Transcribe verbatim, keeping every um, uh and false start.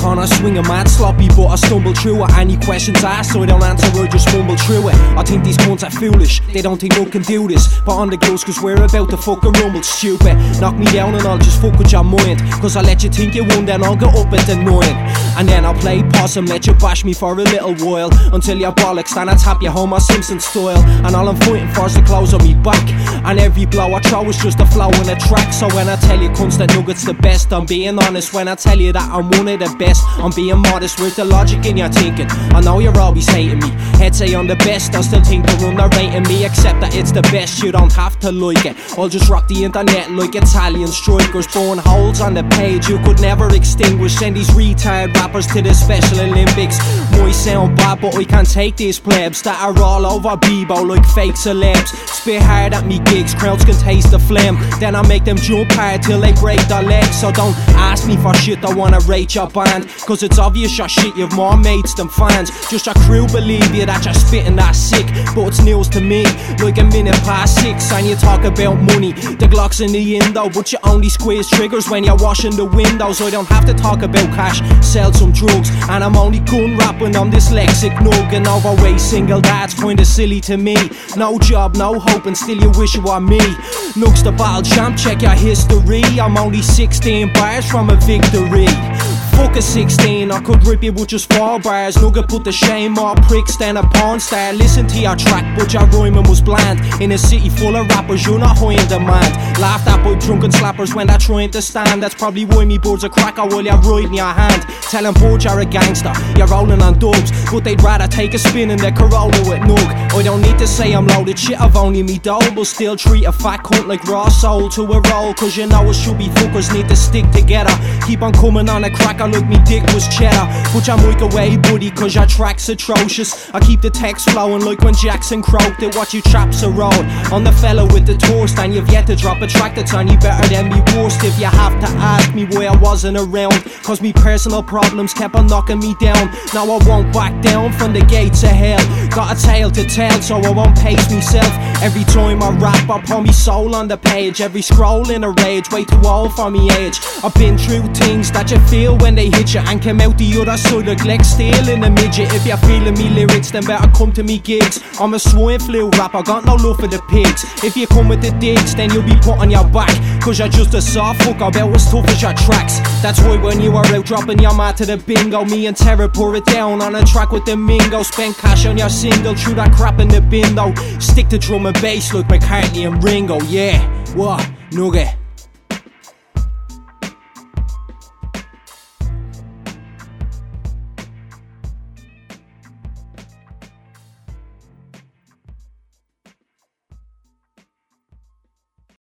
corner swinging mad sloppy, but I stumble through it. Any questions asked, so I don't answer or just mumble through it. I think these cunts are foolish, they don't think no can do this. But on the goes, cause we're about to fuck a rumble, stupid. Knock me down and I'll just fuck with your mind, cause I'll let you think you won, then I'll go up at the nine. And then I'll play possum, let you bash me for a little while, until your bollocks, then I tap you Homer Simpson style. And all I'm fighting for is the clothes on me back, and every blow I throw is just a flow in a track. So when I tell you cunts that Nugget's the best, I'm being honest. When I tell you that I'm one of the best, I'm being modest. Where's the logic in your thinking? I know you're always hating me. Head say I'm the best, I still think they're underrating me. Except that it's the best, you don't have to like it. I'll just rock the internet like Italian strikers, blowing holes on the page you could never extinguish. Send these retard rappers to the Special Olympics. Might sound bad, but I can't take these plebs that are all over Bebo like fake celebs. Spit hard at me gigs, crowds can taste the flame. Then I make them jump hard till they break their legs. So don't ask me for shit, I wanna rate your band, cause it's obvious your shit, you've more mates than fans. Just your crew believe you that you're spitting that sick, but it's news to me, like a minute past six. And you talk about money, the Glock's in the window, but you only squeeze triggers when you're washing the windows. I don't have to talk about cash, sell some drugs, and I'm only gun rapping, I'm dyslexic nug. And overweight single, that's kinda silly to me. No job, no hope, and still you wish you were me. Nugs the battle champ, check your history, I'm only sixteen bars from a victory. Fuck a sixteen, I could rip you with just four bars. Nugget put the shame more pricks than a porn star. Listen to your track, but your rhyming was bland. In a city full of rappers, you're not high in demand. Laughed at by drunken slappers when they're trying to stand. That's probably why me boards a cracker while you're riding your hand. Telling boards you're a gangster, you're rolling on dubs, but they'd rather take a spin in their Corolla with Nug. I don't need to say I'm loaded, shit I've only me dough, but still treat a fat cunt like raw soul to a roll. Cause you know it should be fuckers need to stick together. Keep on coming on a cracker like me dick was cheddar. Put your mic away buddy, cause your track's atrocious. I keep the text flowing like when Jackson croaked it. Watch you traps a road on the fella with the toast, and you've yet to drop a track that's on you better than me worst. If you have to ask me why I wasn't around, cause me personal problems kept on knocking me down. Now I won't back down from the gates of hell. Got a tale to tell, so I won't pace myself. Every time I rap I pour me soul on the page. Every scroll in a rage, way too old for me age. I've been through things that you feel when they hit you, and came out the other side like Lex Steel in a midget. If you're feeling me lyrics, then better come to me gigs. I'm a swine flu rapper, got no love for the pigs. If you come with the digs, then you'll be put on your back, cause you're just a soft fuck about as tough as your tracks. That's why when you were out dropping your mat to the bingo, me and Terror pour it down on a track with the Mingo. Spend cash on your single, threw that crap in the bin though. Stick to drum and bass like McCartney and Ringo, yeah. What? Nugget.